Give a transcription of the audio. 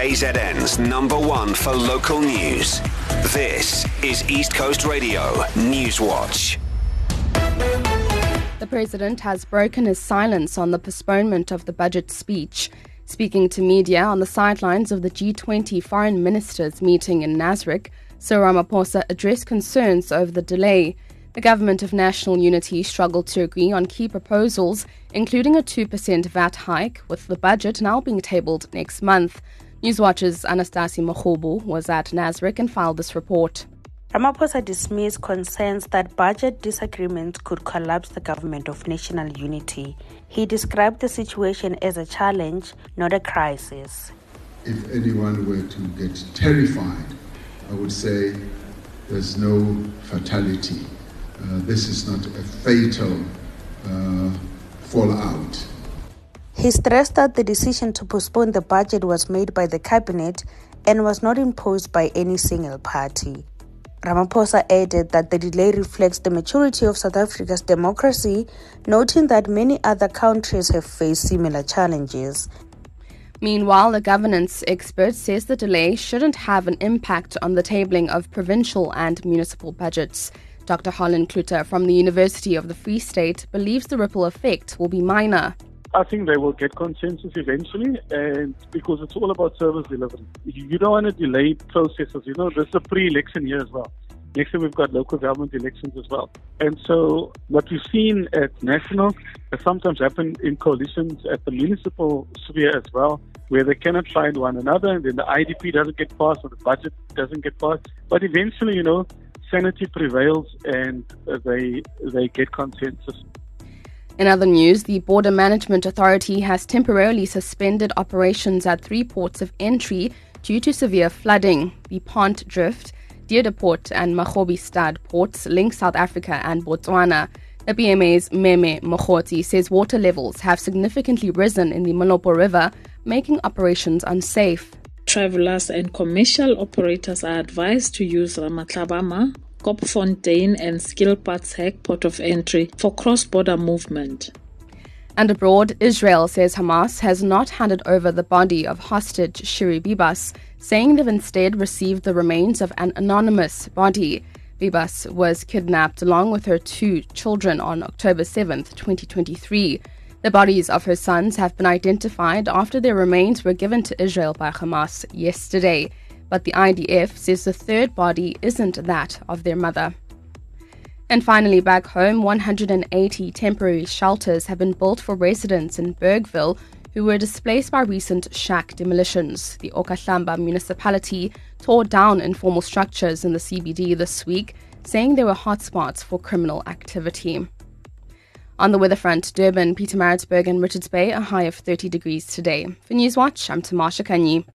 KZN's #1 for local news. This is East Coast Radio News Watch. The president has broken his silence on the postponement of the budget speech. Speaking to media on the sidelines of the G20 foreign ministers meeting in Nasrec, Cyril Ramaphosa addressed concerns over the delay. The Government of National Unity struggled to agree on key proposals, including a 2% VAT hike, with the budget now being tabled next month. Newswatch's Anastasi Makhubu was at Nasrec and filed this report. Ramaphosa dismissed concerns that budget disagreements could collapse the Government of National Unity. He described the situation as a challenge, not a crisis. If anyone were to get terrified, I would say there's no fatality. This is not a fatal fallout. He stressed that the decision to postpone the budget was made by the cabinet and was not imposed by any single party. Ramaphosa added that the delay reflects the maturity of South Africa's democracy, noting that many other countries have faced similar challenges. Meanwhile, the governance expert says the delay shouldn't have an impact on the tabling of provincial and municipal budgets. Dr. Holland Kluter from the University of the Free State believes the ripple effect will be minor. I think they will get consensus eventually, and because it's all about service delivery. You don't want to delay processes. You know, this is a pre-election year as well. Next year we've got local government elections as well. And so what we've seen at national has sometimes happened in coalitions at the municipal sphere as well, where they cannot find one another, and then the IDP doesn't get passed or the budget doesn't get passed. But eventually, sanity prevails and they get consensus. In other news, the Border Management Authority has temporarily suspended operations at 3 ports of entry due to severe flooding. The Pont Drift, Diedepoort and Mahobistad ports link South Africa and Botswana. The BMA's Meme Mokhoti says water levels have significantly risen in the Molopo River, making operations unsafe. Travelers and commercial operators are advised to use Ramatlabama, Kopfontein and Skilpatsek port of entry for cross-border movement. And abroad, Israel says Hamas has not handed over the body of hostage Shiri Bibas, saying they've instead received the remains of an anonymous body. Bibas was kidnapped along with her 2 children on October 7th, 2023. The bodies of her sons have been identified after their remains were given to Israel by Hamas yesterday. But the IDF says the third body isn't that of their mother. And finally, back home, 180 temporary shelters have been built for residents in Bergville who were displaced by recent shack demolitions. The Okahlamba municipality tore down informal structures in the CBD this week, saying they were hotspots for criminal activity. On the weather front, Durban, Pietermaritzburg and Richards Bay, a high of 30 degrees today. For Newswatch, I'm Tamasha Kanyi.